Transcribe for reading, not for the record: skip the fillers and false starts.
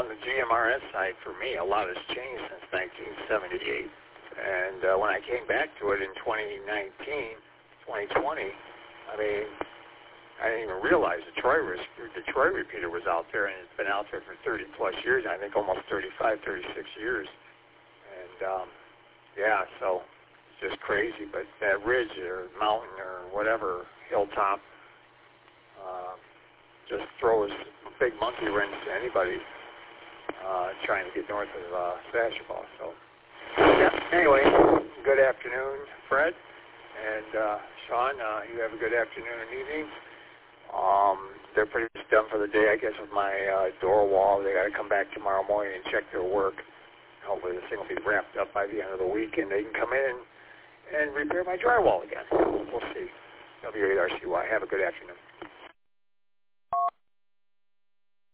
the GMRS side, for me, a lot has changed since 1978. And when I came back to it in 2019, 2020, I mean, I didn't even realize the Detroit repeater was out there, and it's been out there for 30-plus years, I think almost 35, 36 years. And, yeah, so it's just crazy. But that ridge or mountain or whatever, hilltop, just throws a big monkey wrench to anybody trying to get north of Sasheball. So, yeah, anyway, good afternoon, Fred. And Sean, you have a good afternoon and evening. They're pretty much done for the day, I guess, with my door wall. They got to come back tomorrow morning and check their work. Hopefully this thing will be wrapped up by the end of the week, and they can come in and repair my drywall again. We'll see. WARCY. Have a good afternoon.